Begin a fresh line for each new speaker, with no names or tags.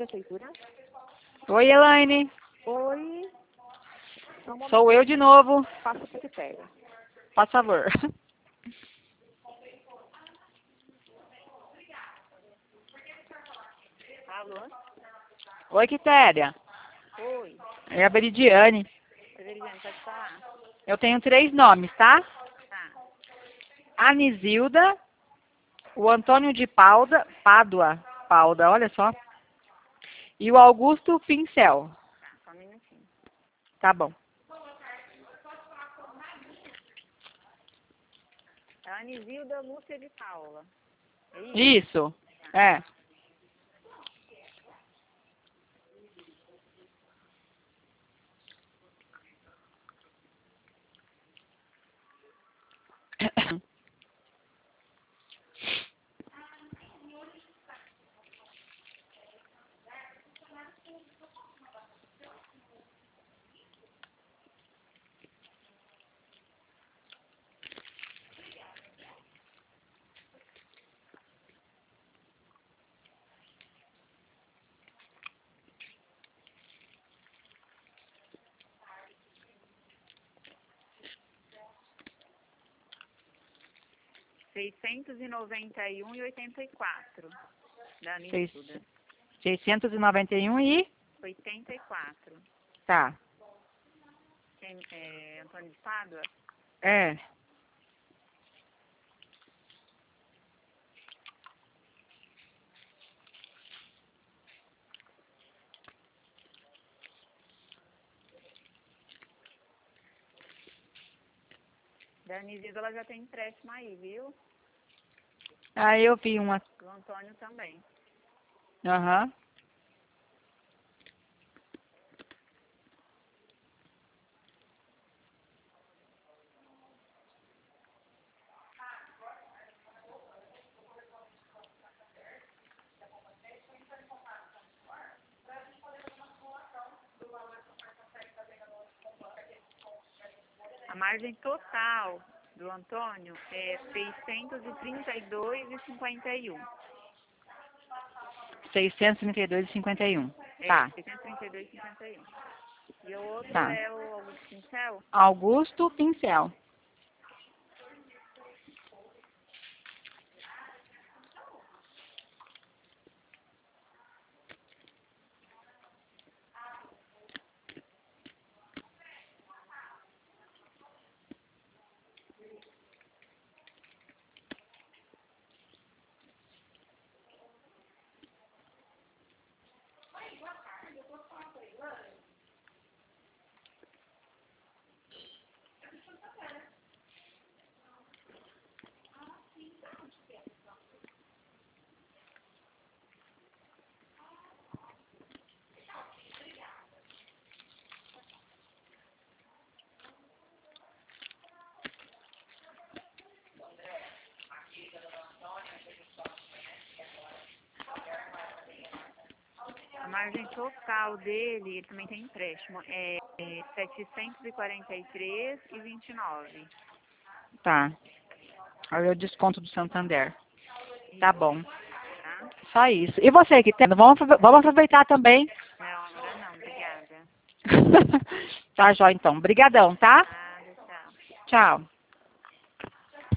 prefeitura?
Oi, Elaine.
Oi.
Sou eu de novo.
Passa o que pega.
Por favor.
Alô?
Oi, Quitéria.
Oi.
É a Veridiane.
Severiane, pode falar?
Eu tenho 3 nomes, tá?
Tá.
A Nisilda, o Antônio de Pádua, olha só. E o Augusto Pincel.
Tá, só um minutinho.
Tá bom.
É a Anisilda Lúcia de Paula. É isso?
Isso. É.
R$ 691,84 da
Seis-
Anisilda.
691 e...
84.
Tá.
Quem, Antônio de Pádua?
É.
Da Anisilda ela já tem empréstimo aí, viu?
Aí eu vi uma...
Do Antônio também.
Aham.
A margem total do Antônio é 632,51.
632,51.
É,
Tá.
632,51. E o outro
Tá.
é o Augusto Pincel?
Augusto Pincel.
A margem total dele, ele também tem empréstimo, é 743,29.
Tá. Aí eu desconto do Santander. Tá bom.
Tá?
Só isso. E você, Quitéria? Vamos aproveitar também.
Não, agora não, obrigada.
Tá, jóia, então. Obrigadão, tá?
Nada, tchau.
Tchau.